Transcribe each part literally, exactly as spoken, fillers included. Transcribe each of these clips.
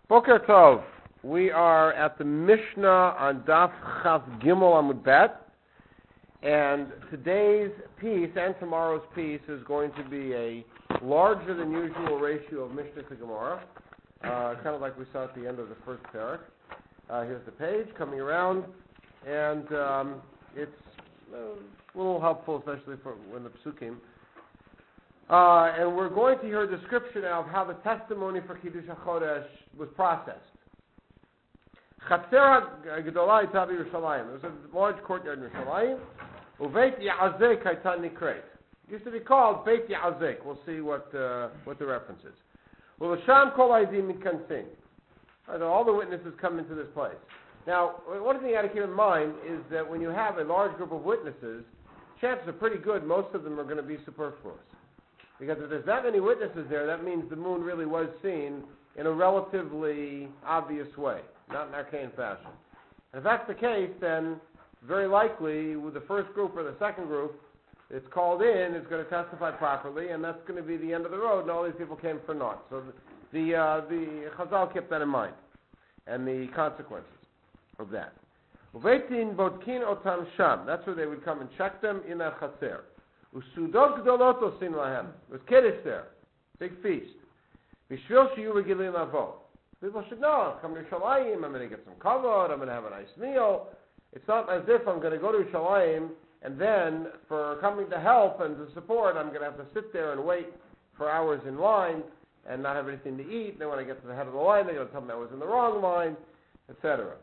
Boker Tov. We are at the Mishnah on Daf Chaf Gimel Amud Bet, and today's piece and tomorrow's piece is going to be a larger than usual ratio of Mishnah to Gemara, uh, kind of like we saw at the end of the first parak. Uh, here's the page coming around, and um, it's uh, a little helpful, especially for when the psukim. Uh, and we're going to hear a description now of how the testimony for Kiddush HaChodesh was processed. Chatzer HaGedolah Hayta B'Yerushalayim. There was a large courtyard in Yerushalayim. Uveit Ya'azek Hayta Nikret. It used to be called Beit Ya'azek. We'll see what uh, what the reference is. Ulasham Kol Ha'edim Mikansin. All the witnesses come into this place. Now, one thing you got to keep in mind is that when you have a large group of witnesses, chances are pretty good most of them are going to be superfluous. Because if there's that many witnesses there, that means the moon really was seen in a relatively obvious way, not in arcane fashion. And if that's the case, then very likely with the first group or the second group, it's called in, it's going to testify properly, and that's going to be the end of the road, and all these people came for naught. So the uh, the Chazal kept that in mind, and the consequences of that. Uveitin bodkin otam sham. That's where they would come and check them in a chaser. Usudot gdolot osin lahem. It was kiddush there, big feast. Bishvil sheyu regilim avo. People should know. I'm coming to Yerushalayim. I'm going to get some kavod. I'm going to have a nice meal. It's not as if I'm going to go to Yerushalayim and then for coming to help and to support, I'm going to have to sit there and wait for hours in line and not have anything to eat. Then when I get to the head of the line, they're going to tell me I was in the wrong line, et cetera.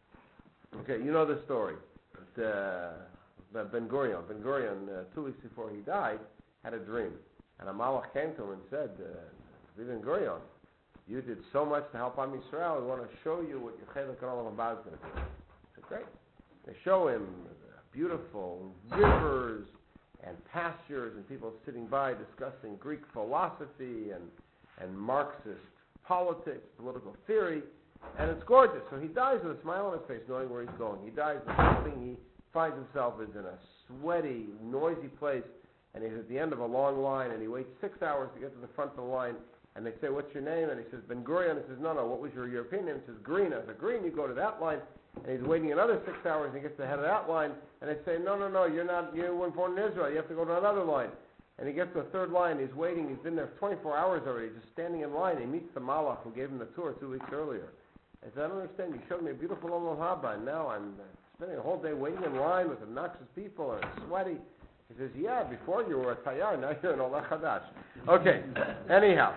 Okay, you know the story. But, uh, Ben Gurion, Ben Gurion, uh, two weeks before he died, had a dream. And a malach came to him and said, uh, Ben Gurion, you did so much to help Am Yisrael, we want to show you what your Chelek Olam Haba is going to be. He said, great. They show him beautiful rivers and pastures and people sitting by discussing Greek philosophy and, and Marxist politics, political theory, and it's gorgeous. So he dies with a smile on his face, knowing where he's going. He dies with something he finds himself is in a sweaty, noisy place, and he's at the end of a long line, and he waits six hours to get to the front of the line, and they say, what's your name? And he says, Ben Gurion. He says, no, no, what was your European name? He says, Green. I said, Green, you go to that line, and he's waiting another six hours, and he gets to the head of that line, and they say, no, no, no, you're not, you weren't born in Israel, you have to go to another line. And he gets to the third line, he's waiting, he's been there for twenty-four hours already, just standing in line, he meets the malach who gave him the tour two weeks earlier. I said, I don't understand, you showed me a beautiful Olam Haba, and now I'm spending a whole day waiting in line with obnoxious people and sweaty. He says, yeah, before you were a Tayyar, now you're an Olah Chadash. Okay, anyhow.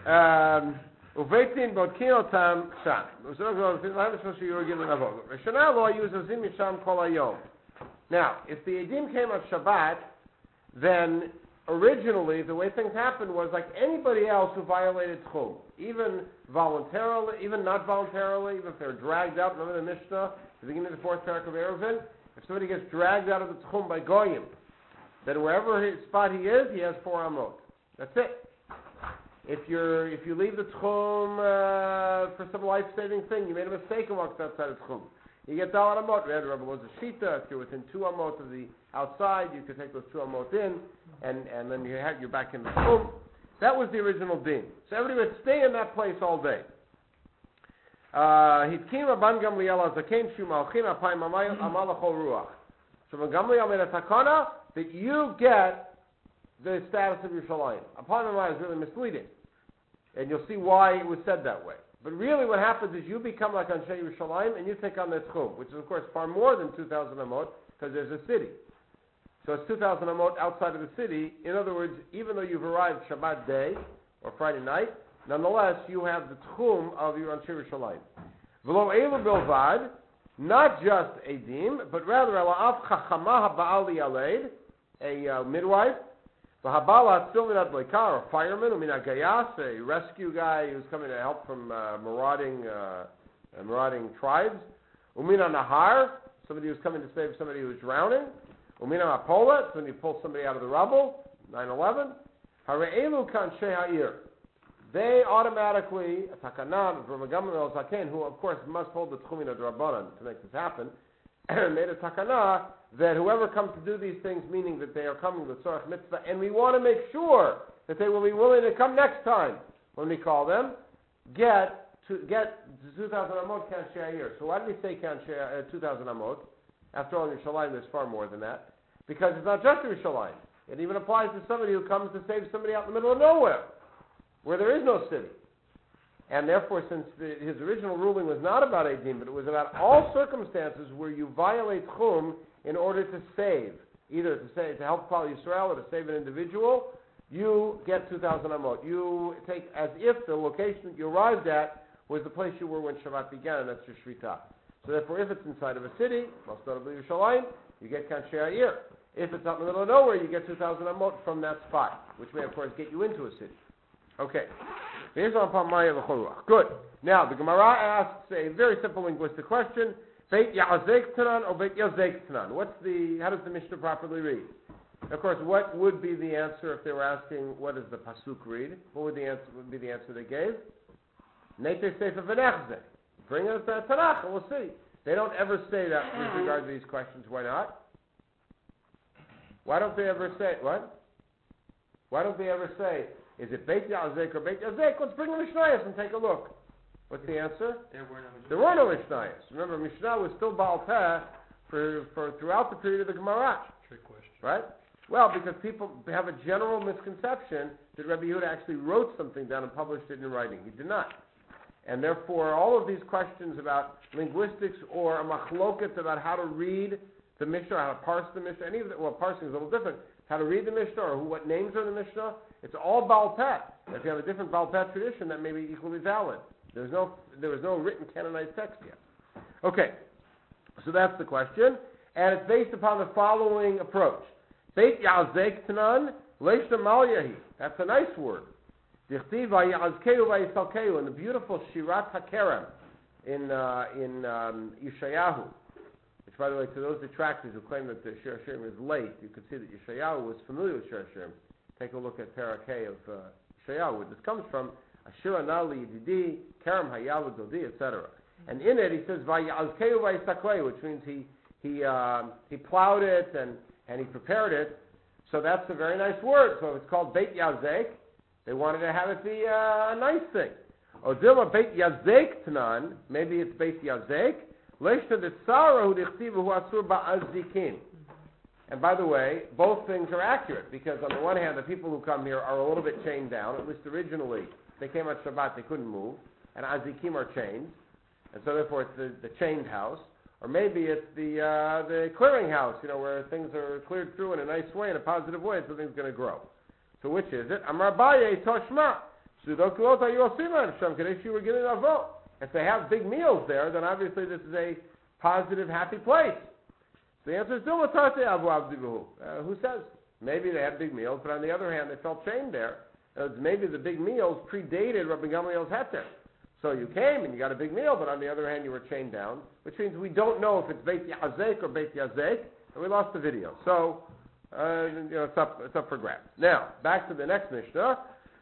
Uveitin bodkin otam sham. Now, if the Edim came on Shabbat, then originally the way things happened was like anybody else who violated Tchum, even voluntarily, even not voluntarily, even if they were dragged out. Remember the Mishnah, the beginning of the fourth parak of Eruvin? If somebody gets dragged out of the Tchum by Goyim, then wherever his spot he is, he has four amot. That's it. If you're if you leave the Tchum uh, for some life-saving thing, you made a mistake and walked outside of Tchum, you get Dalat Amot. We had Rabbi Loza Shita. If you're within two Amot of the outside, you could take those two Amot in, and, and then you have, you're back in the Tchum. That was the original din. So everybody would stay in that place all day. Hitkim Rabban Gamliel Azaken Shu Malchin Apayim Amal Chol Ruach. So Rabban Gamliel made a takana that you get the status of Yerushalayim. Apayim Amal is really misleading, and you'll see why it was said that way. But really what happens is you become like Anshe Yerushalayim and you take on the Tchum, which is of course far more than two thousand Amot, because there's a city. So it's two thousand Amot outside of the city. In other words, even though you've arrived Shabbat day or Friday night, nonetheless you have the Tchum of your Anshe Yerushalayim. V'lo elu bilvad, not just Edim, but rather Ela'af Chachama Ha'ba'al Yaleid, a uh, midwife, V'habala still minat loikar, a fireman, uminat gayas, a rescue guy who's coming to help from uh, marauding uh, uh, marauding tribes. Umina nahar, somebody who's coming to save somebody who's drowning. Umina mapola, somebody who pulls somebody out of the rubble. nine eleven. Hare'elu kan ha'ir. They automatically, a takana from a Gamliel Zaken, who of course must hold the tchumin of Rabbanan to make this happen, made a takana that whoever comes to do these things, meaning that they are coming with Tzorach Mitzvah, and we want to make sure that they will be willing to come next time when we call them, get to get two thousand amot kan she'ayir. So why did he say kan uh, two thousand amot? After all, in Yerushalayim there's far more than that. Because it's not just Yerushalayim. It even applies to somebody who comes to save somebody out in the middle of nowhere, where there is no city. And therefore, since the, his original ruling was not about Eidim, but it was about all circumstances where you violate Chum in order to save, either to save, to help Klal Yisrael or to save an individual, you get two thousand amot. You take as if the location that you arrived at was the place you were when Shabbat began, and that's your Shritah. So therefore, if it's inside of a city, most notably Yerushalayim, you get kan she'ayir. If it's out in the middle of nowhere, you get two thousand amot from that spot, which may, of course, get you into a city. Okay. Good. Now, the Gemara asks a very simple linguistic question. Beit Yazek Tanan or Beit Yazek Tanan? What's the, how does the Mishnah properly read? Of course, what would be the answer if they were asking, what does the Pasuk read? What would the answer, would be the answer they gave? Neite Sefer V'nechzeh. Bring us that Tanakh and we'll see. They don't ever say that with regard to these questions. Why not? Why don't they ever say, what? Why don't they ever say, is it Beit Yazek or Beit Yazek? Let's bring the Mishnayos and take a look. What's the answer? There were no Mishnayos. There were no Mishnayos. Remember, Mishnah was still Baal Peh for, for throughout the period of the Gemara. Trick question. Right? Well, because people have a general misconception that Rabbi Yehuda actually wrote something down and published it in writing. He did not. And therefore, all of these questions about linguistics or a machloket about how to read the Mishnah, how to parse the Mishnah, any of the, well, parsing is a little different, how to read the Mishnah or who, what names are in the Mishnah, it's all Baal Peh. If you have a different Baal Peh tradition, that may be equally valid. There's no, there was no written canonized text yet. Okay, so that's the question, and it's based upon the following approach. Beit Yazek Tanan, Leishna Mal Yahi. That's a nice word. Dichtiv vayazkeu vayisalkeu, in the beautiful Shirat HaKerem in uh, in um, Yeshayahu, which, by the way, to those detractors who claim that the Shir Hashirim is late, you can see that Yeshayahu was familiar with Shir Hashirim. Take a look at Parakeh of uh, Yeshayahu, where this comes from, Ashira Nali Yididi, Kerem Hayalu Dodi, et cetera. And in it he says vayazkeu vayisalkeu, which means he he uh, he plowed it and and he prepared it. So that's a very nice word. So it's called Beit Yazek. They wanted to have it be uh, a nice thing. Odilma Beit Yazek Tanan, maybe it's Beit Yazek. Leishna de Tzara hu dichtiva hu asur ba'azikin. And by the way, both things are accurate, because on the one hand, the people who come here are a little bit chained down. At least originally, they came on Shabbat, they couldn't move, and azikim are chained, and so therefore it's the, the chained house. Or maybe it's the uh, the clearing house, you know, where things are cleared through in a nice way, in a positive way, so things going to grow. So which is it? Amar Abaye Toshma. If they have big meals there, then obviously this is a positive, happy place. So the answer is uh, who says? Maybe they had big meals, but on the other hand, they felt chained there. Uh, maybe the big meals predated Rabbi Gamliel's heter. So you came and you got a big meal, but on the other hand, you were chained down, which means we don't know if it's Beit Yazek or Beit Yazek, and we lost the video. So, uh, you know, it's up, it's up for grabs. Now, back to the next Mishnah.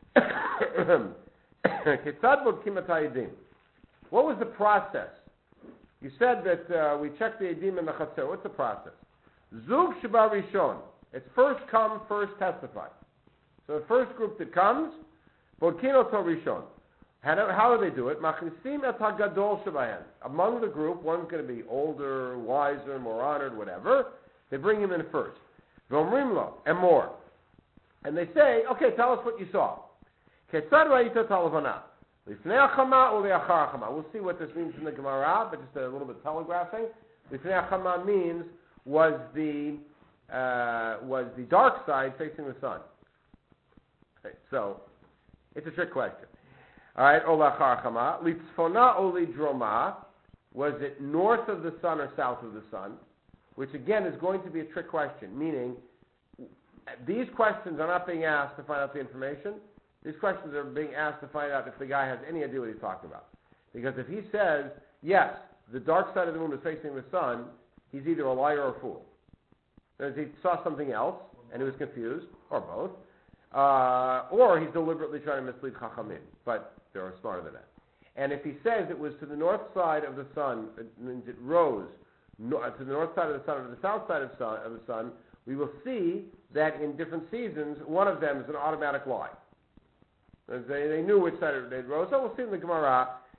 What was the process? You said that uh, we checked the Edim in the Chatzor. What's the process? Zug Sheba Rishon. It's first come, first testify. So the first group that comes, Bodkino to Rishon. How do, how do they do it? Machnisim et hagadol shebahen. Among the group, one's going to be older, wiser, more honored, whatever. They bring him in first. V'omrim lo, and more. And they say, okay, tell us what you saw. Ketzad ra'ita talavana. Lifnei hachama or le'achar hachama. We'll see what this means in the Gemara, but just a little bit telegraphing. Lifnei hachama means was the uh, was the dark side facing the sun. Okay, so it's a trick question. All right, ola charchama. Litzfona oli droma. Was it north of the sun or south of the sun? Which again is going to be a trick question, meaning these questions are not being asked to find out the information. These questions are being asked to find out if the guy has any idea what he's talking about. Because if he says, yes, the dark side of the moon is facing the sun, he's either a liar or a fool. Because he saw something else and he was confused, or both. Uh, or he's deliberately trying to mislead Chachamim, but they're smarter than that. And if he says it was to the north side of the sun, it means it rose no, to the north side of the sun or the south side of, sun, of the sun, we will see that in different seasons, one of them is an automatic lie. They, they knew which side it rose. So we'll see in the Gemara,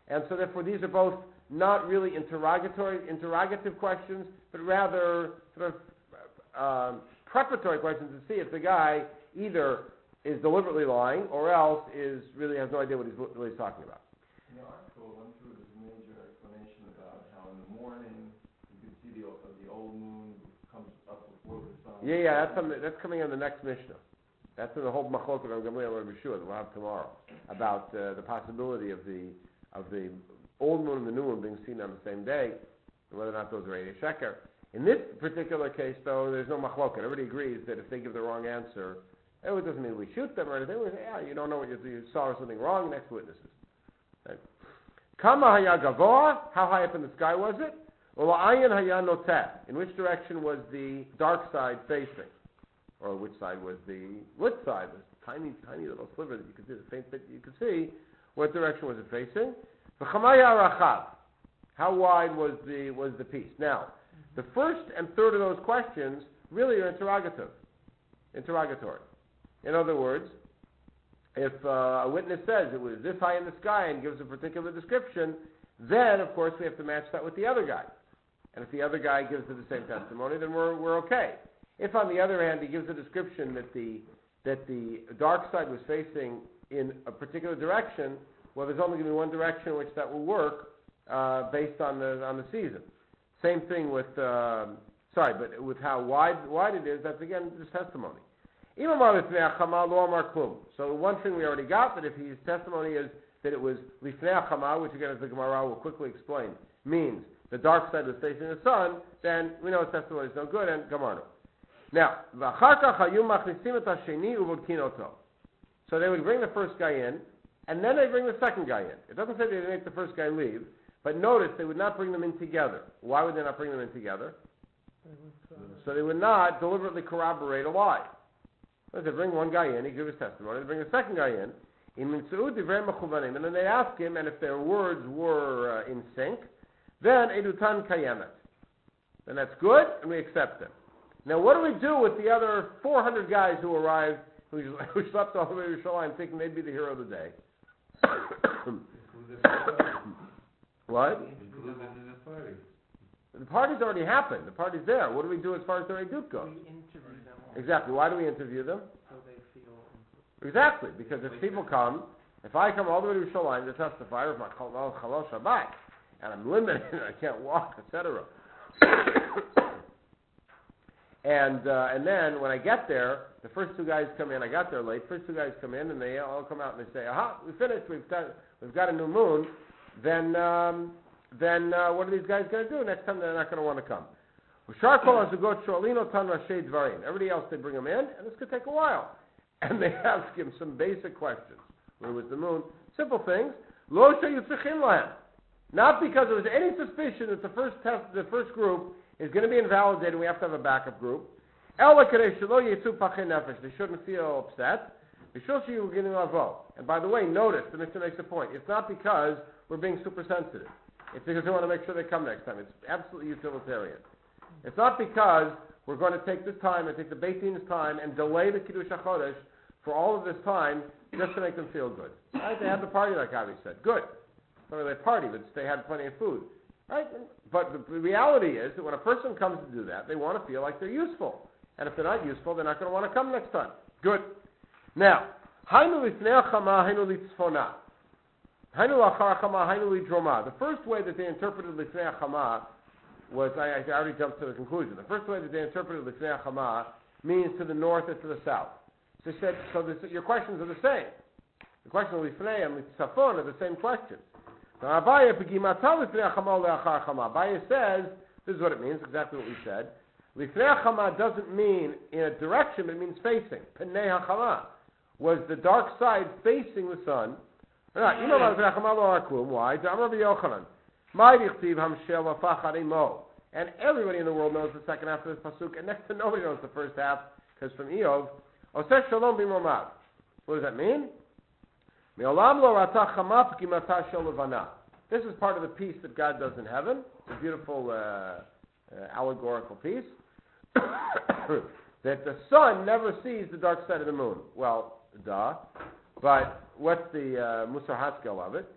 And so therefore these are both not really interrogatory, interrogative questions, but rather sort of um, preparatory questions to see if the guy either is deliberately lying or else is really has no idea what he's, what he's talking about. In the article went through this major explanation about how in the morning you can see the, uh, the old moon comes up before the sun. Yeah, yeah, that's, on the, that's coming in the next Mishnah. That's in the whole Machlokes of Gamliel and Rabbi Shua that we'll have tomorrow about uh, the possibility of the of the old moon and the new moon being seen on the same day, and whether or not those are eight sheker. In this particular case, though, there's no Machlokes. Everybody agrees that if they give the wrong answer, it doesn't mean we shoot them or anything. We say, yeah, you don't know what you, you saw something wrong. Next witnesses. Right. Kama haya gavoa? How high up in the sky was it? Well, ayin haya noteh. In which direction was the dark side facing? Or which side was the lit side? This tiny, tiny little sliver that you could see, the faint bit you could see. What direction was it facing? V'chamaya rachav. How wide was the was the piece? Now, the first and third of those questions really are interrogative, interrogatory. In other words, if uh, a witness says it was this high in the sky and gives a particular description, then of course we have to match that with the other guy. And if the other guy gives the same testimony, then we're we're okay. If on the other hand he gives a description that the that the dark side was facing in a particular direction, well, there's only going to be one direction in which that will work uh, based on the on the season. Same thing with um, sorry, but with how wide wide it is, that's again just testimony. So one thing we already got, that if his testimony is that it was lifnei hachama, which again as the Gemara will quickly explain, means the dark side was facing the sun, then we know his testimony is no good and gamarnu. Now, so they would bring the first guy in, and then they bring the second guy in. It doesn't say they make the first guy leave, but notice they would not bring them in together. Why would they not bring them in together? So they would not deliberately corroborate a lie. So they bring one guy in, he gives his testimony, they bring the second guy in, and then they ask him, and if their words were uh, in sync, then edutan kayemet. Then that's good, and we accept them. Now, what do we do with the other four hundred guys who arrived, who, who slept all the way to Yerushalayim thinking they'd be the hero of the day? What? The party's already happened. The party's there. What do we do as far as the Eidut goes? We interview them all. Exactly. Why do we interview them? So they feel included. Exactly. Because if people come, if I come all the way to Yerushalayim to testify with my Chalal Shabbat, and I'm limited, and I can't walk, et cetera. And uh, and then when I get there, the first two guys come in. I got there late. First two guys come in, and they all come out and they say, "Aha, we finished. We've got we've got a new moon." Then um, then uh, what are these guys going to do next time? They're not going to want to come. Everybody else, they bring them in, and this could take a while. And they ask him some basic questions. Where was the moon? Simple things. Not because there was any suspicion that the first test, the first group is going to be invalidated and we have to have a backup group. They shouldn't feel upset. And by the way, notice, the Mishnah makes a point. It's not because we're being super sensitive. It's because we want to make sure they come next time. It's absolutely utilitarian. It's not because we're going to take this time and take the Beit Din's time and delay the Kiddush HaChodesh for all of this time just to make them feel good. Right? They had the party like Avi said. Good. So they party, but they had plenty of food. Right? But the reality is that when a person comes to do that, they want to feel like they're useful. And if they're not useful, they're not going to want to come next time. Good. Now, the first way that they interpreted Lifnei HaChama was, I, I already jumped to the conclusion. The first way that they interpreted Lifnei HaChama means to the north and to the south. So they said, so this, your questions are the same. The question of Lifnei and Litzafon are the same questions. Now, Abaye says, this is what it means, exactly what we said. Lifnei HaChama doesn't mean in a direction, but it means facing. Penei HaChama was the dark side facing the sun. Why? And everybody in the world knows the second half of this pasuk, and next to nobody knows the first half, because from Eov, Oseh Shalom b'Momav. What does that mean? This is part of the peace that God does in heaven. It's a beautiful uh, uh, allegorical piece. That the sun never sees the dark side of the moon. Well, duh. But what's the uh, Musar Haskel of it?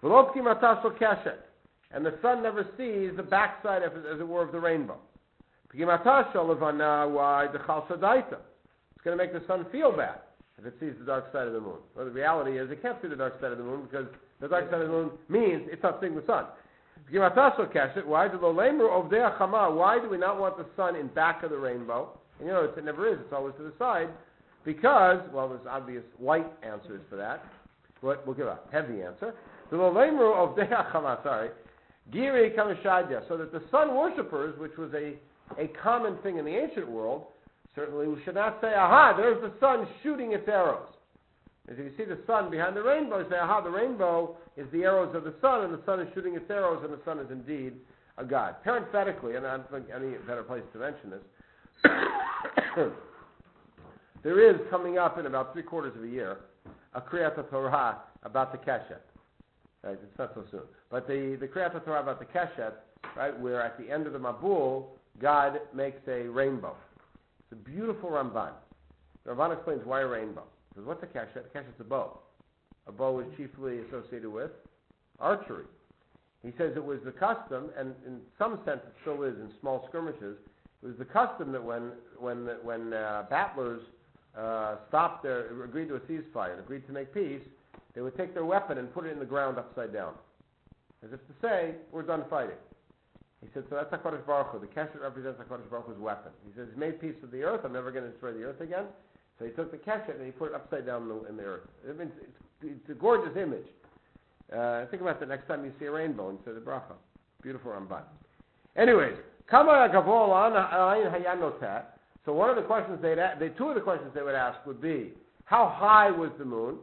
V'lo p'gimata shel keshet. And the sun never sees the backside, of, as it were, of the rainbow. P'gimata shel levana, why? Dechal sadaita. It's going to make the sun feel bad if it sees the dark side of the moon. Well, the reality is it can't see the dark side of the moon because the dark side of the moon means it's not seeing the sun. Why do Why do we not want the sun in back of the rainbow? And you notice it never is. It's always to the side. Because, well, there's obvious light answers for that. But we'll give a heavy answer. The Lolemru of Deachama, sorry, Giri Kamishadya, so that the sun worshippers, which was a, a common thing in the ancient world, certainly we should not say, aha, there's the sun shooting its arrows. As if you see the sun behind the rainbow, you say, aha, the rainbow is the arrows of the sun, and the sun is shooting its arrows, and the sun is indeed a god. Parenthetically, and I don't think any better place to mention this, there is coming up in about three quarters of a year a Kriyat Torah about the Keshet. Right, it's not so soon. But the, the Kriyat Torah about the Keshet, right, where at the end of the Mabul, God makes a rainbow. It's a beautiful Ramban. The Ramban explains why a rainbow. Because what's a Keshet? A Keshet's a bow. A bow is chiefly associated with archery. He says it was the custom, and in some sense it still is in small skirmishes, it was the custom that when when when uh, battlers uh, stopped their, agreed to a ceasefire and agreed to make peace, they would take their weapon and put it in the ground upside down. As if to say, we're done fighting. He said, so that's HaKadosh Baruch Hu. The Keshet represents HaKadosh Baruch Hu's weapon. He says, he's made peace with the earth, I'm never going to destroy the earth again. So he took the Keshet and he put it upside down in the, in the earth. I mean, it's, it's a gorgeous image. Uh, think about that next time you see a rainbow and say the bracha. Beautiful Ramban. Anyways, Kama Gavol Ayin Hayanotat. So one of the questions they'd a- the two of the questions they would ask would be, how high was the moon?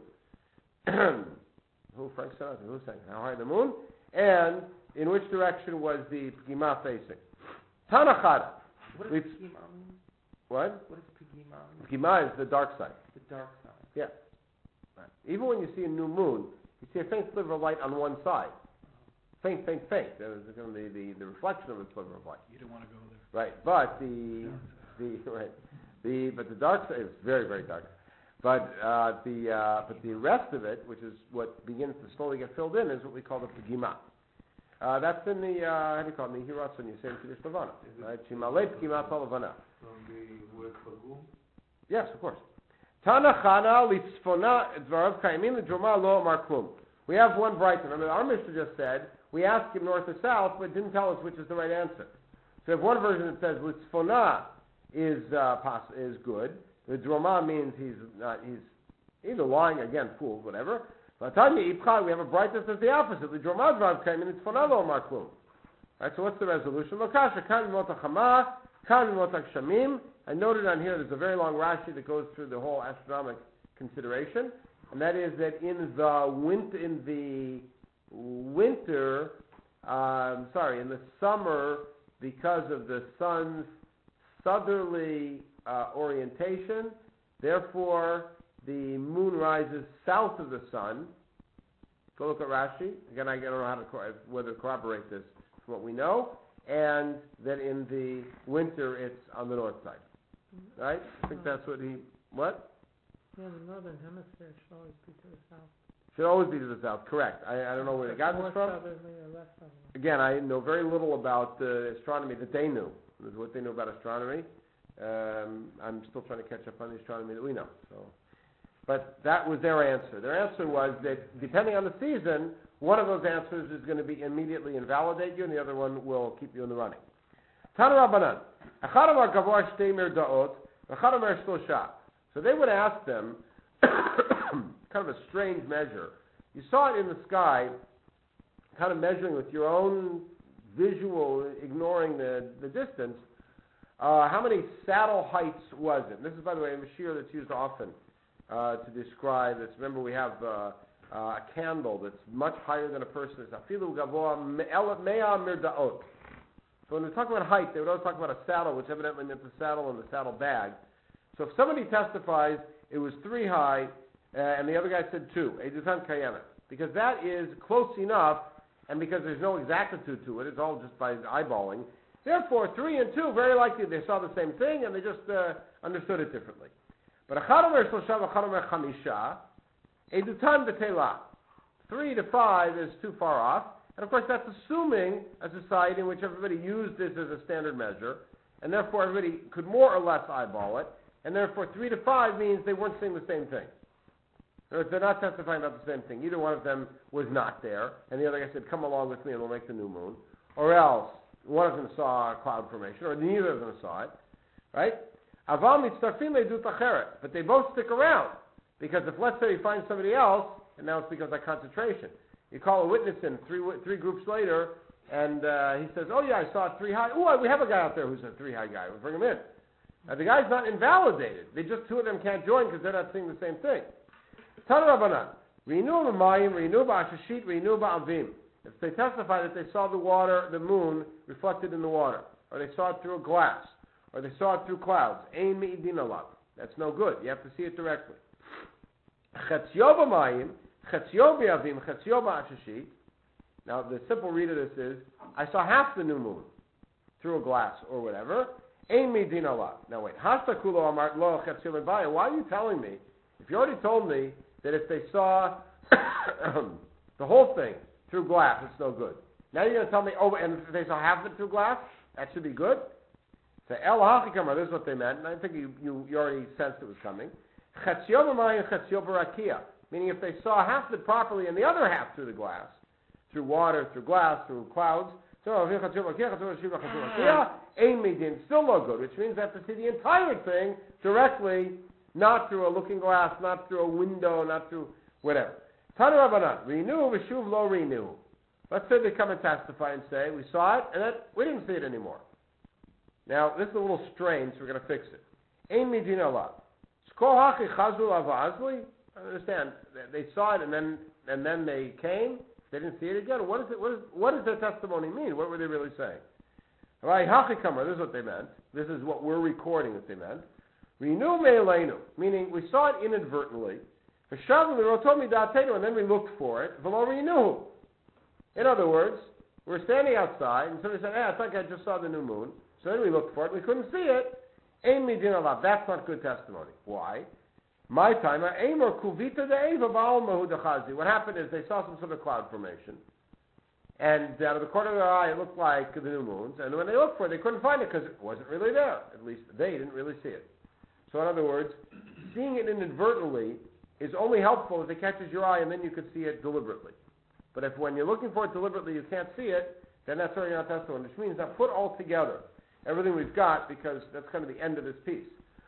Who, Frank Sinatra, who's saying, how high the moon? And in which direction was the P'gima facing? Tanachada. What does P'gima mean? What? What does P'gima mean? P'gima is the dark side. The dark side. Yeah. Right. Even when you see a new moon, you see a faint sliver of light on one side. Faint, faint, faint. There's going to be the, the reflection of the sliver of light. You don't want to go there. Right. But the the right the but the dark side is very, very dark. But uh, the uh, but the rest of it, which is what begins to slowly get filled in, is what we call the P'gima. Uh, that's in the uh, how do you call it? In the Hiratz when you say in Kiddush Levana, right? Shimalei P'gima Levana. From the word pagum? Yes, of course. Tanachana litzfona dvarav kaimin l'droma lo amar klum. We have one bright. Remember, our Mishnah just said we asked him north or south, but didn't tell us which is the right answer. So we have one version that says litzfona is uh, pos- is good. The droma means he's not. He's either lying again, fool, whatever. But Tanya Ipcha, we have a bright that says the opposite. The droma dvarav kaimin litzfona lo amar klum. Right. So what's the resolution? Lokasha kan motachama kan motakshamim. I noted on here there's a very long Rashi that goes through the whole astronomic consideration, and that is that in the winter, in the winter, um, sorry, in the summer, because of the sun's southerly uh, orientation, therefore the moon rises south of the sun. Go look at Rashi. Again, I don't know how to co- whether to corroborate this from what we know, and that in the winter it's on the north side. Right? I think that's what he... What? Yeah, the northern hemisphere should always be to the south. Should always be to the south, correct. I, I don't know where they got this More from. southerly or less southerly. Again, I know very little about uh, astronomy that they knew. This is what they knew about astronomy. Um, I'm still trying to catch up on the astronomy that we know. So, but that was their answer. Their answer was that depending on the season, one of those answers is going to be immediately invalidate you, and the other one will keep you in the running. Tana Rabbanan. So they would ask them, kind of a strange measure. You saw it in the sky, kind of measuring with your own visual, ignoring the, the distance. Uh, how many saddle heights was it? And this is, by the way, a shear that's used often uh, to describe this. Remember, we have uh, uh, a candle that's much higher than a person. It's afilu gavoa mea mirdaot. So when they talk about height, they would always talk about a saddle, which evidently meant the saddle and the saddle bag. So if somebody testifies it was three high, uh, and the other guy said two, Eidutan Kayemet, because that is close enough, and because there's no exactitude to it, it's all just by eyeballing. Therefore, three and two, very likely they saw the same thing, and they just uh, understood it differently. But Achad Omer Shlosha v'Achad Omer Chamisha, Eidutan B'Telah. three to five is too far off. And of course, that's assuming a society in which everybody used this as a standard measure, and therefore everybody could more or less eyeball it, and therefore three to five means they weren't seeing the same thing. In other words, they're not testifying about the same thing. Either one of them was not there, and the other guy said, come along with me and we'll make the new moon. Or else, one of them saw a cloud formation, or neither of them saw it, right? Aval mitzarfim le'edut acheret. But they both stick around, because if, let's say, you find somebody else, and now it's because of concentration, you call a witness in three three groups later, and uh, he says, oh yeah, I saw a three high. Oh, we have a guy out there who's a three high guy. We'll bring him in. Now, the guy's not invalidated. They just, two of them can't join because they're not seeing the same thing. Tana Rabbanan. Renew b'mayim, renew b'ashashit, renew b'avim. If they testify that they saw the water, the moon, reflected in the water, or they saw it through a glass, or they saw it through clouds, ein me'idin alav. That's no good. You have to see it directly. Chetzio b'mayim, chetzio b'avim, chetzio b'ashashit. Now, the simple read of this is, I saw half the new moon through a glass or whatever. Ein me'idin alav. Now wait, hasta kulo amar lo chetzio b'avim. Why are you telling me, if you already told me that if they saw the whole thing through glass, it's no good. Now you're going to tell me, oh, and if they saw half of it through glass, that should be good? So, el hachikamar, this is what they meant, and I think you, you, you already sensed it was coming. Chetzio b'mayim, chetzio b'rakia. Meaning if they saw half of it properly and the other half through the glass, through water, through glass, through clouds, so still no good, which means they have to see the entire thing directly, not through a looking glass, not through a window, not through whatever. Tana Rabbanan, renew, v'shuv lo renew. Let's say they come and testify and say, we saw it, and then we didn't see it anymore. Now, this is a little strange, so we're going to fix it. Ein midin alav. Skol hachi chazu avazli. I understand. They saw it, and then and then they came. They didn't see it again. What, is it, what, is, what does their testimony mean? What were they really saying? Right, hachi kamar, this is what they meant. This is what we're recording that they meant. Renew me'eleinu, meaning we saw it inadvertently. And then we looked for it. In other words, we were standing outside, and somebody said, hey, I think I just saw the new moon. So then we looked for it, we couldn't see it. That's not good testimony. Why? My time, what happened is they saw some sort of cloud formation, and out of the corner of their eye, it looked like the new moons, and when they looked for it, they couldn't find it because it wasn't really there. At least they didn't really see it. So in other words, seeing it inadvertently is only helpful if it catches your eye and then you can see it deliberately. But if when you're looking for it deliberately you can't see it, then that's already not testimony, which means now put all together everything we've got, because that's kind of the end of this piece.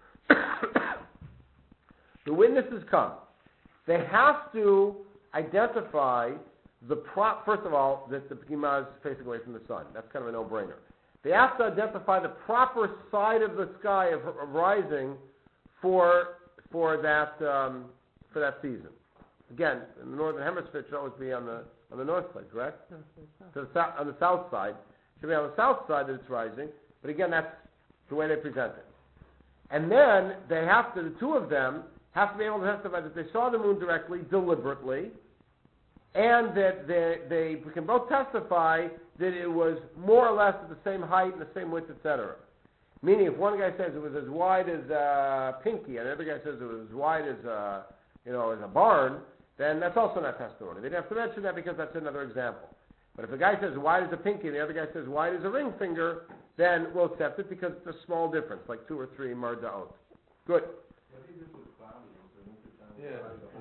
The witnesses come. They have to identify the prop, first of all, that the P'gima is facing away from the sun. That's kind of a no-brainer. They have to identify the proper side of the sky of, of rising for for that um, for that season. Again, in the northern hemisphere, it should always be on the on the north side, correct? No, it's not. To the south, on the south side, it should be on the south side that it's rising. But again, that's the way they present it. And then they have to, the two of them have to be able to testify that they saw the moon directly, deliberately, and that they they can both testify that it was more or less at the same height and the same width, et cetera. Meaning, if one guy says it was as wide as uh, Pinky, and the other guy says it was as wide as uh, you know as a barn, then that's also not testimony. They don't have to mention that because that's another example. But if a guy says wide as a pinky and the other guy says wide as a ring finger, then we'll accept it because it's a small difference, like two or three mardaot. Good. What do you do with cloudy? Yeah.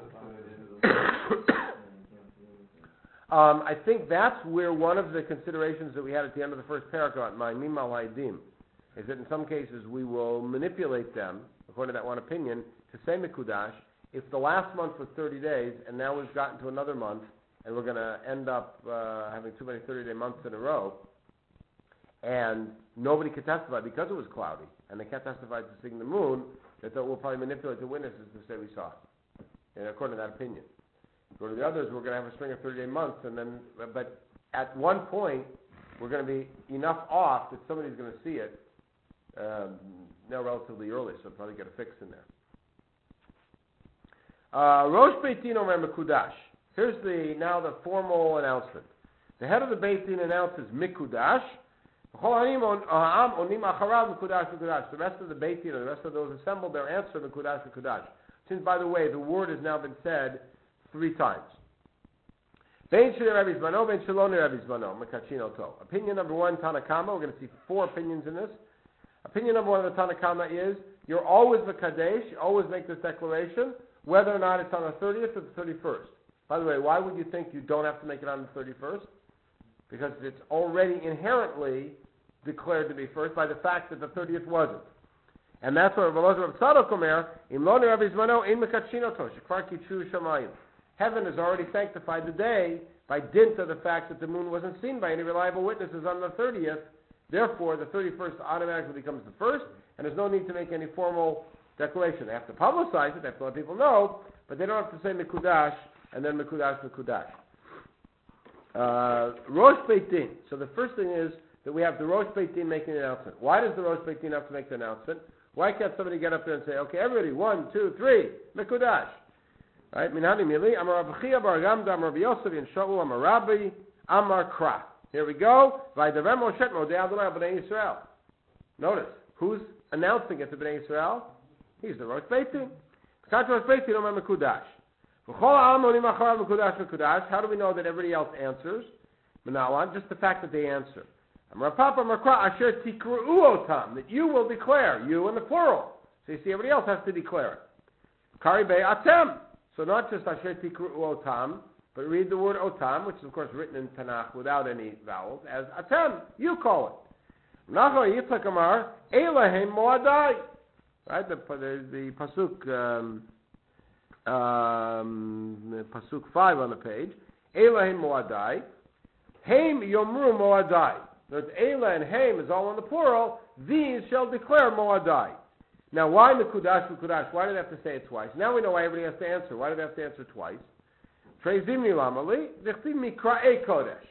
Um, I think that's where one of the considerations that we had at the end of the first paragraph, my mimal haidim, is that in some cases we will manipulate them, according to that one opinion, to say mikudash, if the last month was thirty days, and now we've gotten to another month, and we're going to end up uh, having too many thirty-day months in a row, and nobody could testify because it was cloudy, and they can't testify to seeing the moon, that we'll probably manipulate the witnesses to say we saw it, and according to that opinion. According to the others, we're going to have a string of thirty-day months, and then, but at one point, we're going to be enough off that somebody's going to see it, um, now relatively early, so probably get a fix in there. Uh, Rosh Beitin Omer Mekudash. Here's the now the formal announcement. The head of the Beit Din announces Mikudash. The rest of the Beit Din, the rest of those assembled, their answer Mikudash Mikudash. Since, by the way, the word has now been said three times. Bein Shir Rebbe Zmano, Bein Shalom Rebbe Zmano, Mekachino To. Opinion number one, Tanakama. We're going to see four opinions in this. Opinion number one of the Tanakama is you're always Mekadesh, you always make this declaration, whether or not it's on the thirtieth or the thirty-first. By the way, why would you think you don't have to make it on the thirty-first? Because it's already inherently declared to be first by the fact that the thirtieth wasn't. And that's what Rav Elazar of Tzadok Omer, Im lo nirah b'zmano, ein mekachino to, shekvar kitzu shamayim. Heaven has already sanctified the day by dint of the fact that the moon wasn't seen by any reliable witnesses on the thirtieth. Therefore, the thirty-first automatically becomes the first, and there's no need to make any formal declaration. They have to publicize it, they have to let people know, but they don't have to say Mekudash, and then Mekudash, Mekudash. Uh, Rosh Beit Din. So the first thing is that we have the Rosh Beit Din making an announcement. Why does the Rosh Beit Din have to make the announcement? Why can't somebody get up there and say, okay, everybody, one, two, three, Mekudash? Right? Minhani Mili, Amar Rabbi Chia Bar Gamda, Amar Rabbi Yosef, Yen Shaul, Amar Rabbi, Amar Kra. Here we go. Notice, who's announcing it to Bnei Yisrael? He's the Rosh Beit Din. How do we know that everybody else answers? Just the fact that they answer. That you will declare, you in the plural. So you see, everybody else has to declare it. Kari Bei Atem. So not just Asher Tikru Otam, but read the word Otam, which is of course written in Tanakh without any vowels, as Atem. You call it. Nachor Yitzchak Amar, Elohim Moadai. Right, the, the, the Pasuk, um, um, Pasuk five on the page. Elohim Moadai. Haim Yomru Moadai. There's Elah and Haim is all in the plural. These shall declare Moadai. Now, why Mekudash, Mekudash? Why do they have to say it twice? Now we know why everybody has to answer. Why do they have to answer twice? Trezim Nilamali, Dichtim Mikra'e Kodesh.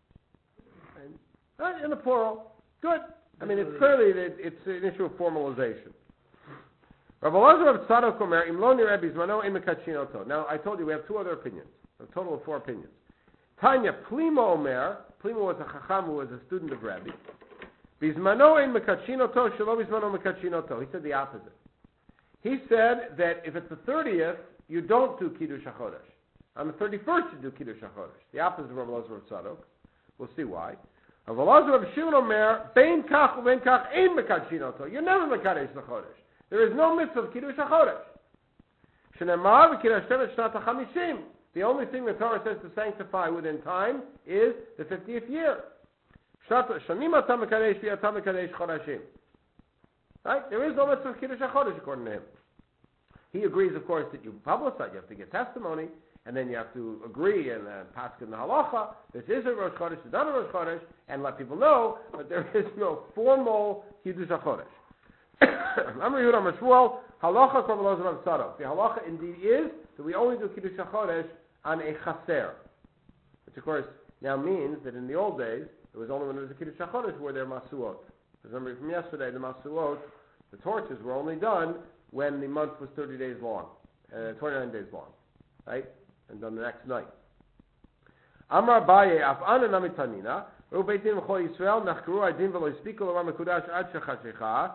In the plural. Good. I mean, it's clearly that it's an issue of formalization. Rav Elazar of Tzadok Omer, Im lo nireh b'zmano ein mekachino to. Now, I told you we have two other opinions. A total of four opinions. Tanya, Plimo Omer, Plimo was a chacham who was a student of Rabbi. B'zmano ein mekachino to, shelo b'zmano mekachino to. He said the opposite. He said that if it's the thirtieth, you don't do Kiddush HaChodesh. On the thirty-first, you do Kiddush HaChodesh. The opposite of Rav Elazar of Tzadok. We'll see why. Rav Elazar of Shimon Omer, Bein kach u'bein kach ein mekachino to. You're never mekadesh l'chodesh. There is no mitzvah of Kiddush HaChodesh. Shneimar v'kidashtem et shnat ha'chamishim. The only thing the Torah says to sanctify within time is the fiftieth year. Shanim atam mekadesh v'atam mekadesh chodashim. Right? There is no mitzvah of Kiddush HaChodesh according to him. He agrees, of course, that you publicize, you have to get testimony, and then you have to agree and uh, pass in the halacha. This is a Rosh Chodesh, it's not a Rosh Chodesh, and let people know, but there is no formal Kiddush HaChodesh. Amar Yehuda Amar Shmuel, halacha Rav Elazar of Tzadok. The halacha indeed is that we only do Kiddush HaChodesh on a chaser, which of course now means that in the old days it was only when there was a Kiddush HaChodesh were there masuot. Remember from yesterday, the masuot, the torches were only done when the month was thirty days long, uh, twenty-nine days long, right, and done the next night. Amar Abaye af ana namitanina ubeitim chol Yisrael nachkuru adin v'lo yispiku l'mar mekudash ad shechashecha.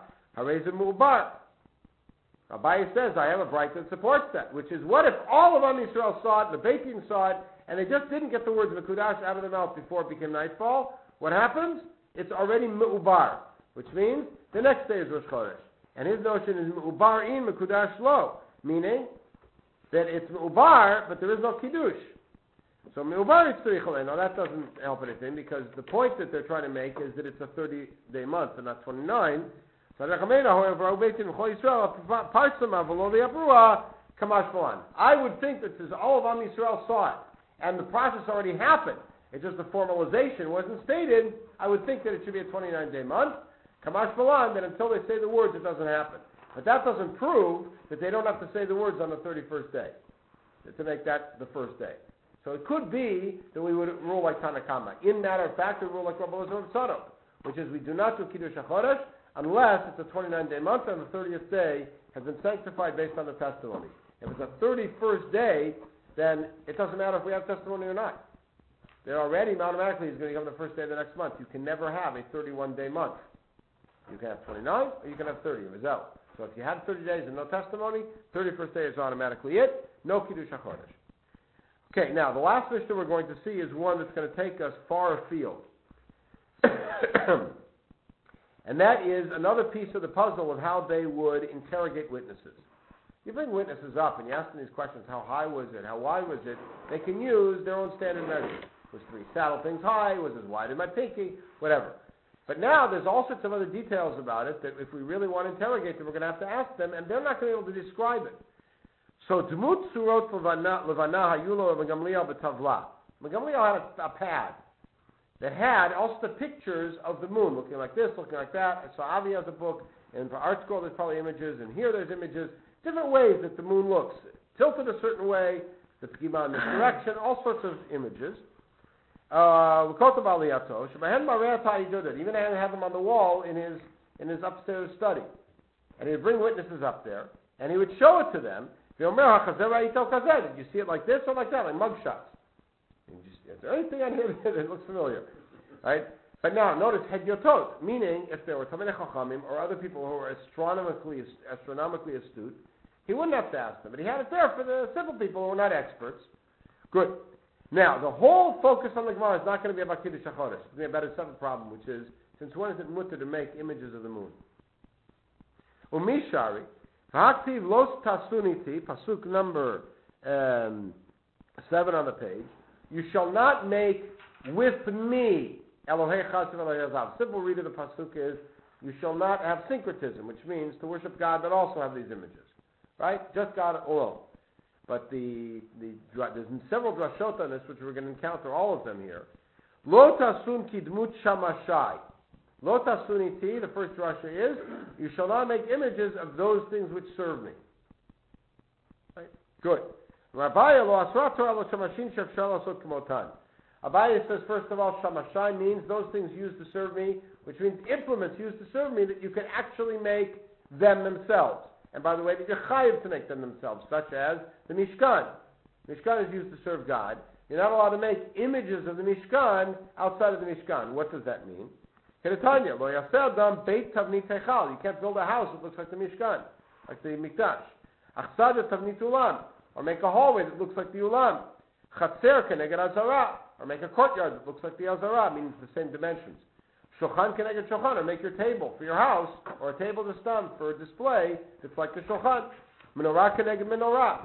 Abaye says, I have a bright that supports that, which is what if all of Am Yisrael saw it, the Beit Din saw it, and they just didn't get the words Mekudash out of their mouth before it became nightfall? What happens? It's already Me'ubar, which means the next day is Rosh Chodesh. And his notion is Me'ubar in Mekudash lo, meaning that it's Me'ubar, but there is no Kiddush. So Me'ubar is Tzrichale. Now that doesn't help anything, because the point that they're trying to make is that it's a thirty-day month and not twenty-nine. I would think that since all of Am Yisrael saw it, and the process already happened, it's just the formalization wasn't stated, I would think that it should be a twenty-nine day month. Kamash Malan, that until they say the words, it doesn't happen. But that doesn't prove that they don't have to say the words on the thirty-first day, to make that the first day. So it could be that we would rule like Tanakama. In matter of fact, we rule like Rav Elazar of Tzadok, which is we do not do Kiddush HaChodesh unless it's a twenty-nine day month and the thirtieth day has been sanctified based on the testimony. If it's a thirty-first day, then it doesn't matter if we have testimony or not. They're already automatically is going to become the first day of the next month. You can never have a thirty-one day month. You can have twenty-nine or you can have thirty. Result. So if you have thirty days and no testimony, thirty-first day is automatically it. No Kiddush HaChodesh. Okay, now the last Mishnah we're going to see is one that's going to take us far afield. And that is another piece of the puzzle of how they would interrogate witnesses. You bring witnesses up and you ask them these questions, how high was it, how wide was it? They can use their own standard measures. Was three saddle things high? Was it wide in my pinky? Whatever. But now there's all sorts of other details about it that if we really want to interrogate them, we're going to have to ask them, and they're not going to be able to describe it. So, Dmut Surot Levana Hayulo Megamliel B'Tavla. Megamliel had a, a pad that had also the pictures of the moon, looking like this, looking like that. So Avi has a book, and for Art Scroll there's probably images, and here there's images, different ways that the moon looks. Tilted a certain way, the P'gima in this direction, all sorts of images. Uh, even had them on the wall in his in his upstairs study. And he'd bring witnesses up there, and he would show it to them. Did you see it like this or like that, like mugshots? Is there anything on here that looks familiar? Right? But now, notice hedyotot, meaning if there were Talmidei Chachamim or other people who were astronomically astronomically astute, he wouldn't have to ask them. But he had it there for the simple people who were not experts. Good. Now, the whole focus on the Gemara is not going to be about Kiddush HaChodesh. It's going to be about a separate problem, which is, since when is it mutter to make images of the moon? Umishari, Ha'aktiv los tasuniti, pasuk number um, seven on the page, you shall not make with me, Elohei Chasim Elohei Azav. Simple read of the pasuk is, you shall not have syncretism, which means to worship God but also have these images. Right? Just God alone. But the, the there's several drashot on this, which we're going to encounter all of them here. Lo tasun kidmut shamashai. Lo tasun iti, the first drasha is, you shall not make images of those things which serve me. Right? Good. Rabbi lo asra Torah lo shamashin shefshal asot k'motan. Abaye says, first of all, shamashai means those things used to serve me, which means implements used to serve me that you can actually make them themselves. And by the way, that you're chayiv to make them themselves, such as the Mishkan. Mishkan is used to serve God. You're not allowed to make images of the Mishkan outside of the Mishkan. What does that mean? Kedetanya, lo yaseh adam beit tavnit heichal. You can't build a house that looks like the Mishkan, like the Mikdash. Achsad tavnit ulam, or make a hallway that looks like the ulam. Chatzer keneged azara, or make a courtyard that looks like the azara, means the same dimensions. Shochan keneged shochan, or make your table for your house, or a table to stand for a display that's like the shochan. Menorah keneged menorah.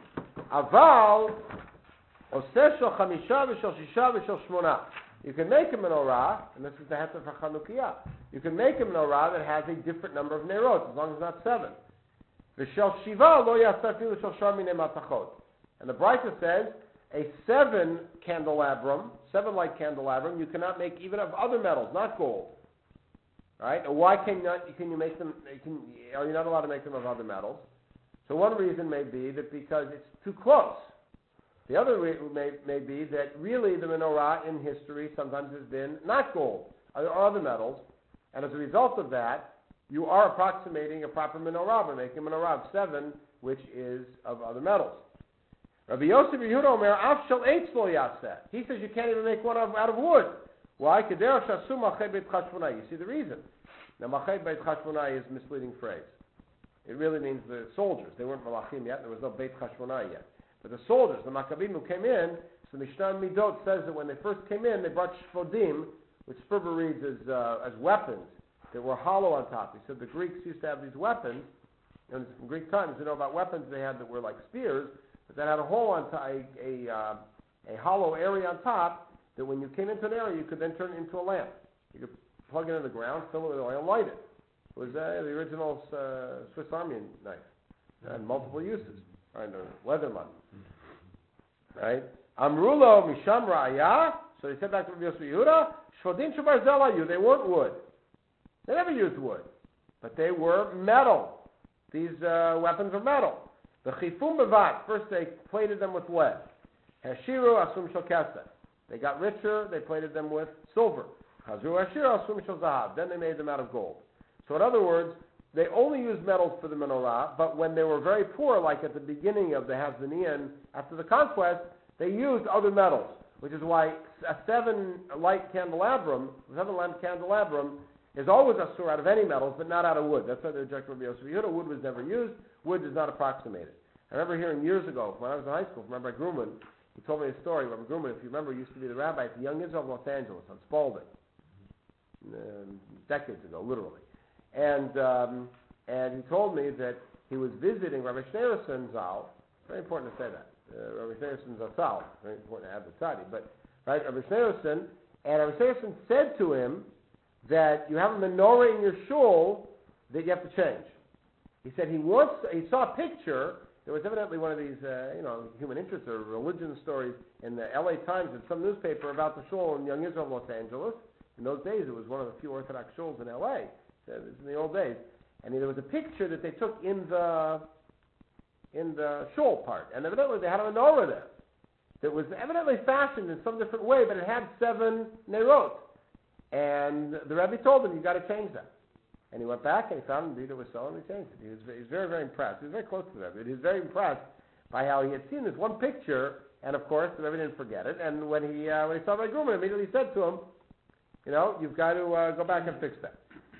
Aval oseh shel chamisha v'shel shisha v'shel shmona. You can make a menorah, and this is the heter for Chanukiyah. You can make a menorah that has a different number of nerot, as long as it's not seven. V'shel shiva lo yaseh afilu shel shar minei matachot. And the Brisa says a seven candelabrum, seven light candelabrum, you cannot make even of other metals, not gold. Right? Why can you not? Can you make them? Can, are you not allowed to make them of other metals? So one reason may be that because it's too close. The other reason may, may be that really the menorah in history sometimes has been not gold, or other metals, and as a result of that, you are approximating a proper menorah by making a menorah of seven, which is of other metals. Rabbi Yosef Yehuda Omer, Af shel eitz lo yaseh. He says you can't even make one out of, out of wood. Why? Kederach shasu machei beit chashmonai. You see the reason. Now, machei beit chashmonai is a misleading phrase. It really means the soldiers. They weren't malachim yet. There was no beit chashmonai yet. But the soldiers, the Maccabim who came in, so Mishnah Midot says that when they first came in, they brought shvodim, which Sperber reads as, uh, as weapons that were hollow on top. He said the Greeks used to have these weapons, and from Greek times, you know about weapons they had that were like spears, but that had a hole on top, a, a, uh, a hollow area on top, that when you came into an area, you could then turn it into a lamp. You could plug it in the ground, fill it with oil, and light it. It was uh, the original uh, Swiss Army knife. It had multiple uses. Right, a leather one. Right? Amrulo misham ra'aya. So they said back to Rabbi Yosef Yehuda, shvodim shebarzel ayu. They weren't wood. They never used wood, but they were metal. These uh, weapons were metal. The chifum bevat. First they plated them with lead. Hashiru asum shel kesef. They got richer. They plated them with silver. Chazru hashiru asum shel zahav. Then they made them out of gold. So in other words, they only used metals for the menorah, but when they were very poor, like at the beginning of the Hasmonean, after the conquest, they used other metals, which is why a seven light candelabrum, a seven lamp candelabrum, is always asur out of any metals, but not out of wood. That's why they reject Rabbi Yosef Yehuda. Wood was never used. Wood is not approximated. I remember hearing years ago, when I was in high school, from Rabbi Grumman, he told me a story. Rabbi Grumman, if you remember, used to be the rabbi at the Young Israel of Los Angeles on Spalding, um, decades ago, literally. And um, and he told me that he was visiting Rabbi Schneerson Zal. Very important to say that. Uh, Rabbi Schneerson Zal. Very important to have the tadi. But right, Rabbi Schneerson, and Rabbi Schneerson said to him that you have a menorah in your shul that you have to change. He said he wants. He saw a picture. There was evidently one of these, uh, you know, human interest or religion stories in the L A Times in some newspaper about the shul in Young Israel, Los Angeles. In those days, it was one of the few Orthodox shuls in L A. So it was in the old days, and there was a picture that they took in the in the shul part, and evidently they had a menorah there that was evidently fashioned in some different way, but it had seven nerot. And the Rebbe told him, "You got to change that." And he went back and he found indeed it was so, and he changed it. He was, he was very, very impressed. He was very close to the Rebbe. He was very impressed by how he had seen this one picture, and of course the Rebbe didn't forget it. And when he uh, when he saw Rabbi Grumman, immediately said to him, "You know, you've got to uh, go back and fix that."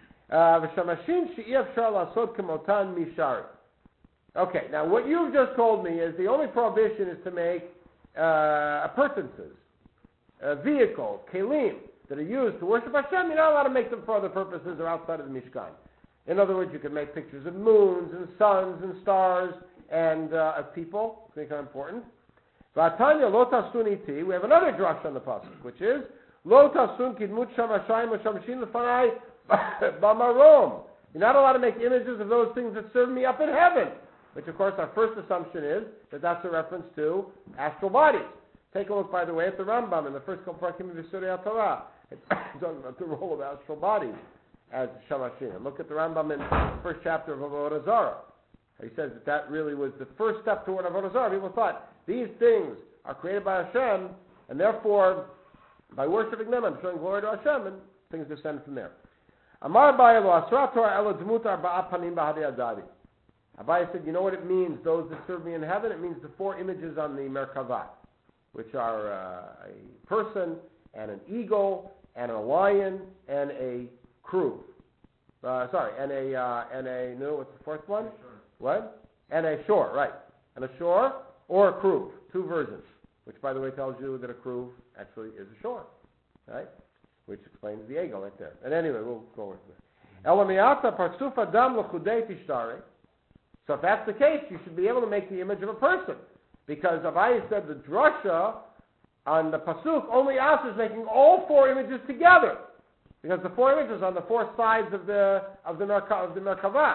Okay, now what you've just told me is the only prohibition is to make uh, appurtenances, uh, vehicles, kelim, that are used to worship Hashem. You're not allowed to make them for other purposes or outside of the Mishkan. In other words, you can make pictures of moons and suns and stars and uh, of people. I think that's important. V'atanya lo tasun iti. We have another drush on the pasuk, which is lo tasun kidmut shamashayim v'shamshin lefanai b'marom. You're not allowed to make images of those things that serve me up in heaven. Which, of course, our first assumption is that that's a reference to astral bodies. Take a look, by the way, at the Rambam in the first couple of Parakim of Yisuri Torah. It's talking about the role of astral bodies as Shamashim. And look at the Rambam in the first chapter of Avodah Zarah. He says that that really was the first step toward Avodah Zarah. People thought these things are created by Hashem, and therefore, by worshiping them, I'm showing glory to Hashem, and things descend from there. Amar Abaye lo asra Torah elo dmut arba'a panim b'hadei adari. Abaye said, you know what it means, those that serve me in heaven? It means the four images on the Merkavah, which are uh, a person, and an eagle, and a lion, and a crew. Uh, sorry, and a, uh, and a, no, what's the fourth one? What? And a shore, right. And a shore, or a crew. Two versions, which, by the way, tells you that a crew actually is a shore, right? Which explains the ego right there. And anyway, we'll go with it. Elamiata parsuf adam l'chudei tishtare. So if that's the case, you should be able to make the image of a person. Because Abaye said the drasha on the pasuk only answers making all four images together. Because the four images on the four sides of the of the Merkavah. Of the Merkavah.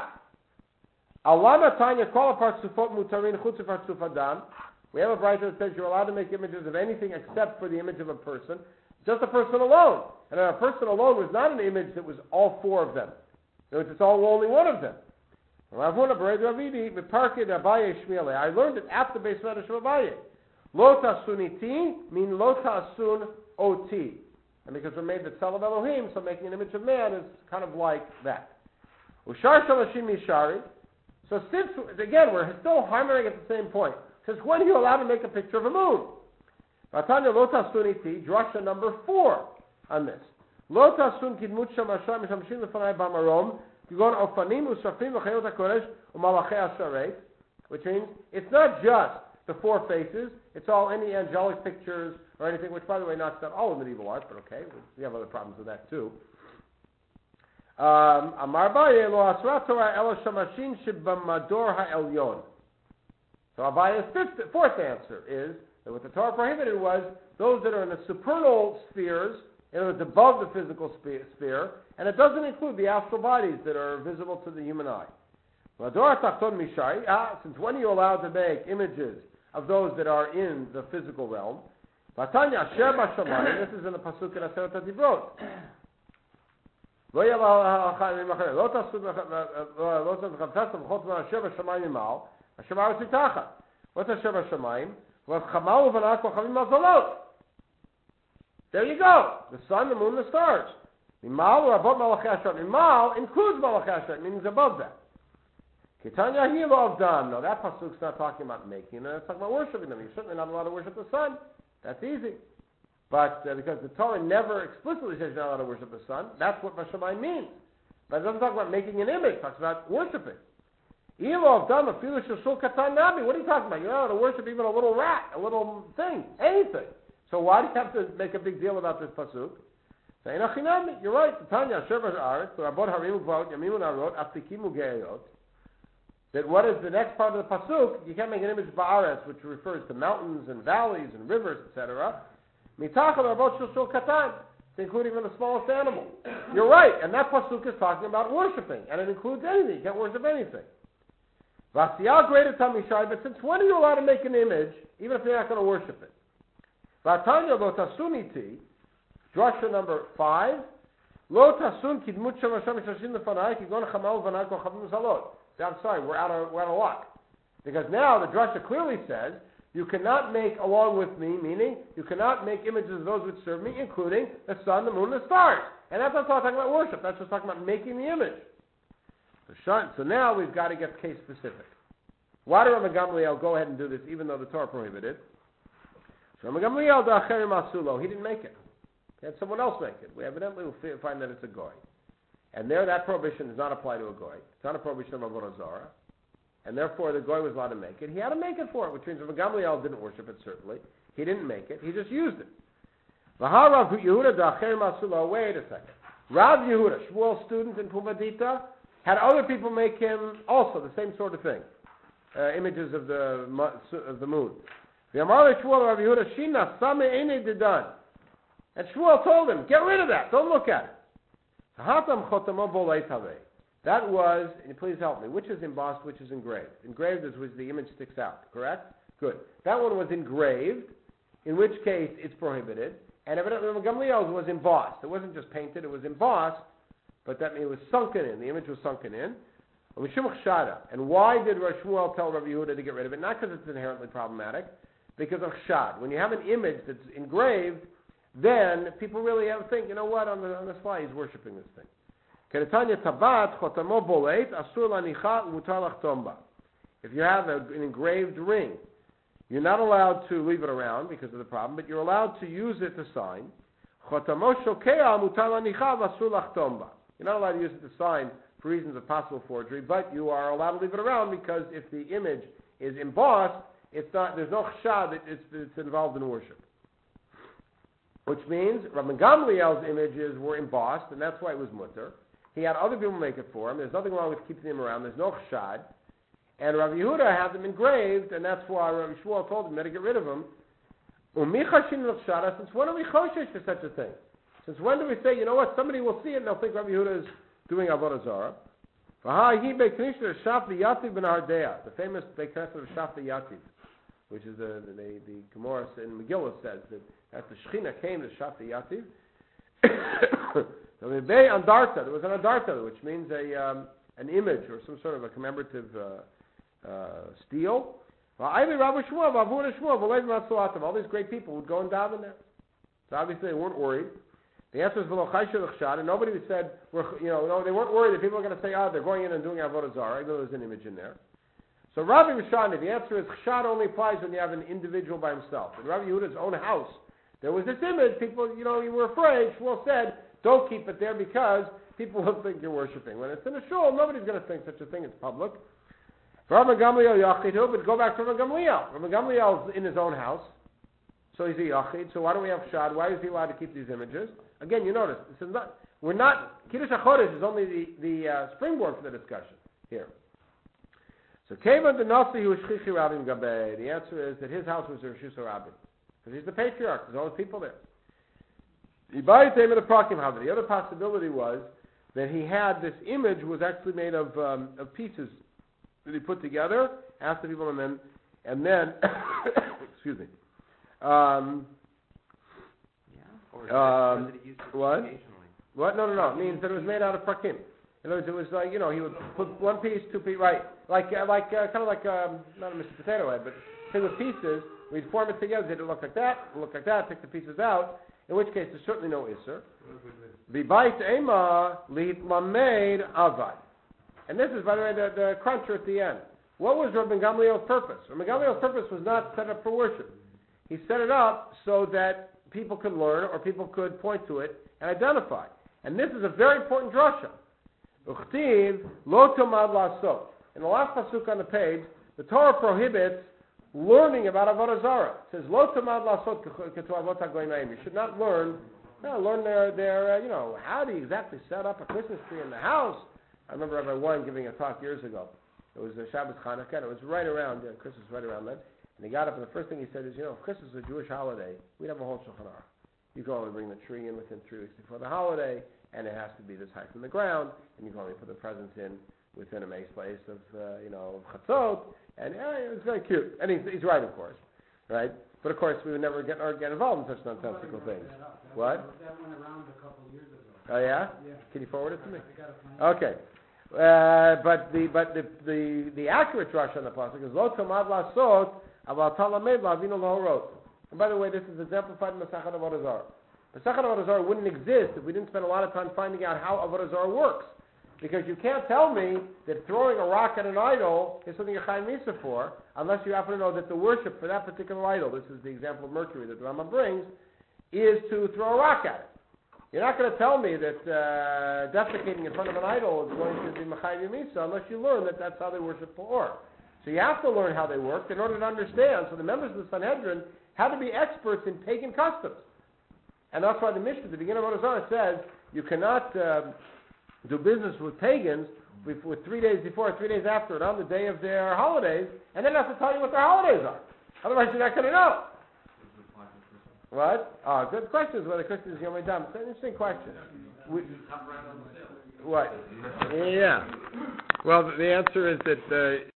Alama Tanya kol parsufot mutarin chutz parsuf adam. We have a writer that says you're allowed to make images of anything except for the image of a person. Just a person alone. And a person alone was not an image that was all four of them. In other words, it's all only one of them. I learned it after Beis Medrash of Abaye. Lo tasuniti mean lo tasun oti. And because we're made the Tzel of Elohim, so making an image of man is kind of like that. Ushar shalashim mishari. So since, again, we're still hammering at the same point. Since when are you allowed to make a picture of a moon? Vatanya lo tasuniti, drasha number four on this. Lo tasun kidmut shamasham shamshin lefanai b'marom. You go to Ofanim, Usrafim, V'chayot HaKodesh, U'malachei HaShareit, which means it's not just the four faces, it's all any angelic pictures or anything, which, by the way, not, not all of medieval art, but okay, we have other problems with that too. Amar Abaye, Lo Asra Torah Elo Shamashin Shebamador HaElyon. So Abaye's fifth, fourth answer is that what the Torah prohibited was those that are in the supernal spheres, in other words, above the physical sphere, and it doesn't include the astral bodies that are visible to the human eye. Ah, since when are you allowed to make images of those that are in the physical realm? This is in the Pasuk in Aseret HaDibrot. What's Asher B'Shamayim? There you go. The sun, the moon, the stars. Mimal or above Malachei Hashem. Mimal includes Malachei Hashem, means above that. Ketanya Hilo of Dan. No, that pasuk's not talking about making them. It's talking about worshiping them. You're certainly not allowed to worship the sun. That's easy. But uh, because the Torah never explicitly says you're not allowed to worship the sun, that's what Vashamai means. But it doesn't talk about making an image. It talks about worshiping. Elo of Dama, Filu Shashul Katan Nabi. What are you talking about? You're not allowed to worship even a little rat, a little thing, anything. So why do you have to make a big deal about this pasuk? Say Nachinami. You're right. Tanya Shevar Aretz, Rabot Harim Uvot, Yamimun Arot, Aftikimu Geayot. That what is the next part of the pasuk? You can't make an image ba'aretz, which refers to mountains and valleys and rivers, et cetera. Mitachal Rabot Shashul Katan, including even the smallest animal. You're right, and that pasuk is talking about worshiping, and it includes anything. You can't worship anything. Vasiyah greater Tamishai, but since when are you allowed to make an image, even if you're not going to worship it? Vatanya lo tasuniti, drasha number five, lo tasun kidmut shem Hashem shashin lefanai kigon chamal v'nai kol chavim zalot. I'm sorry, we're out of we're out of luck, because now the drasha clearly says you cannot make along with me, meaning you cannot make images of those which serve me, including the sun, the moon, and the stars. And that's not talking about worship. That's just talking about making the image. So now we've got to get case specific. Why did Rabbi Gamliel go ahead and do this, even though the Torah prohibited? So Rabbi Gamliel da'acherim asulo, he didn't make it. He had someone else make it. We evidently will find that it's a goy, and there that prohibition does not apply to a goy. It's not a prohibition of avodah zarah, and therefore the goy was allowed to make it. He had to make it for it, which means Rabbi Gamliel didn't worship it. Certainly, he didn't make it. He just used it. V'harav Yehuda da'acherim asulo. Wait a second. Rav Yehuda, Shmuel's student in Pumbedita, had other people make him also the same sort of thing, uh, images of the of the moon. The Amar Shmuel Rav Yehuda Shina Same Ene Didan, and Shmuel told him, get rid of that. Don't look at it. Hatam Chotamo Bolei Tavei. That was, and please help me, which is embossed, which is engraved? Engraved is which the image sticks out. Correct? Good. That one was engraved, in which case it's prohibited. And evidently Gamliel's was embossed. It wasn't just painted; it was embossed. But that means it was sunken in. The image was sunken in. And why did Rav Shmuel tell Rav Yehuda to get rid of it? Not because it's inherently problematic, because of shad. When you have an image that's engraved, then people really have to think, you know what, on the on the slide he's worshiping this thing. If you have a, an engraved ring, you're not allowed to leave it around because of the problem, but you're allowed to use it to sign. You're not allowed to use it to sign for reasons of possible forgery, but you are allowed to leave it around because if the image is embossed, it's not. There's no chshad that it's, it's involved in worship. Which means Rabbi Gamliel's images were embossed, and that's why it was mutter. He had other people make it for him. There's nothing wrong with keeping them around. There's no chshad. And Rabbi Yehuda had them engraved, and that's why Rabbi Shmuel told him to get rid of them. Since when are we choshesh for such a thing? Since when do we say, you know what, somebody will see it and they'll think Rabbi Yehuda is doing Avodah Zarah? The famous Beit Knesset of Shafta Yativ, which is the the, the, the Gemara in Megillah says that as the Shechina came to Shafta Yativ, there was an andarta, which means a um, an image or some sort of a commemorative uh, uh, stele. All these great people would go and daven there. So obviously they weren't worried. The answer is v'lo chayshu l'chshad, and nobody said, we're, you know, no, they weren't worried that people were going to say, ah, oh, they're going in and doing avodah zarah, even though there's an image in there. So Rabbi Rishani, the answer is chshad only applies when you have an individual by himself. In Rabbi Yehuda's own house, there was this image. People, you know, you were afraid. Shmuel said, don't keep it there because people will think you're worshiping. When it's in a shul, nobody's going to think such a thing. It's public. Rabbi Gamliel Yachidu, but go back to Rabbi Gamliel. Rabbi Gamliel's in his own house, so he's a Yachid. So why do we have shad? Why is he allowed to keep these images? Again, you notice, this is not, we're not, Kiddush HaChodesh is only the, the uh, springboard for the discussion here. So, Kevan the Nasi who is Shchichi Rabim Gabay, the answer is that his house was Rosh Hashanah, because he's the patriarch, there's always people there. The other possibility was that he had, this image was actually made of um, of pieces that he put together, asked the people, and then, and then, excuse me, um, Or Um, was it used what? occasionally? What? No, no, no. It means that it was made out of prakim. In other words, it was like, you know, he would put one piece, two pieces, right? Like, uh, like, uh, kind of like, um, not a Mister Potato Head, but thing with pieces. We'd form it together. Did it look like that? It look like that. Take the pieces out. In which case, there's certainly no isser. V'bayit ema litlamed avad. And this is, by the way, the, the cruncher at the end. What was Rabbi Gamliel's purpose? Rabbi Gamliel's purpose was not set up for worship. He set it up so that people could learn or people could point to it and identify. And this is a very important drasha. Uchtiv lo tomad lasot. in the last pasuk on the page, the Torah prohibits learning about Avodah Zarah. It says, Lo tamad lasot ketu avot hagoyim. You should not learn, you know, learn their, their uh, you know, how do you exactly set up a Christmas tree in the house. I remember Rabbi Warren giving a talk years ago. It was a Shabbos Chanukah, and it was right around, uh, Christmas right around then. And he got up, and the first thing he said is, you know, if Christmas is a Jewish holiday, we'd have a whole Shulchan Aruch. You can only bring the tree in within three weeks before the holiday, and it has to be this high from the ground, and you can only put the presents in within a mace place of, uh, you know, chatzot, and yeah, it was very cute. And he's, he's right, of course, right? But of course, we would never get, or get involved in such nonsensical things. That What? That went around a couple of years ago. Oh yeah? Yeah. Can you forward it to me? I got it. Okay. Uh, but the but the the, the accurate drush on the pasuk is Lo tamad lasot aval talamed la'avinu lahorot. And by the way, this is exemplified in Masechet Avodah Zarah. Masechet Avodah Zarah wouldn't exist if we didn't spend a lot of time finding out how Avodah Zarah works. Because you can't tell me that throwing a rock at an idol is something you're Chaim Misa for, unless you happen to know that the worship for that particular idol, this is the example of Mercury that the Rambam brings, is to throw a rock at it. You're not going to tell me that uh, defecating in front of an idol is going to be Mechayim Misa unless you learn that that's how they worship Pa'or. So you have to learn how they work in order to understand. So the members of the Sanhedrin had to be experts in pagan customs. And that's why the Mishnah at the beginning of Avodah Zarah says you cannot uh, do business with pagans with, with three days before or three days after and on the day of their holidays, and then have to tell you what their holidays are. Otherwise you're not going to know. What? Oh, good question is whether Christmas is Yom Adam. It's an interesting question. We, what? Yeah. Well, the answer is that uh,